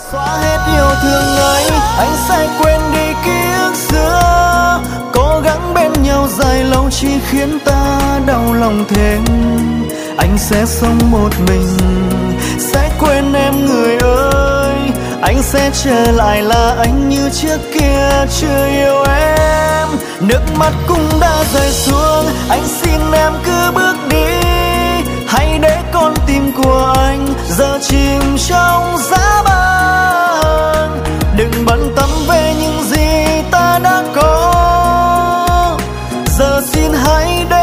Xóa hết yêu thương ấy, anh sẽ quên đi ký ức xưa. Cố gắng bên nhau dài lâu chỉ khiến ta đau lòng thêm. Anh sẽ sống một mình, sẽ quên em người ơi. Anh sẽ trở lại là anh như trước kia chưa yêu em. Nước mắt cũng đã rơi xuống, anh xin em cứ bước đi. Hãy để con tim của anh giờ chìm trong giá băng. Đừng bận tâm về những gì ta đã có, giờ xin hãy để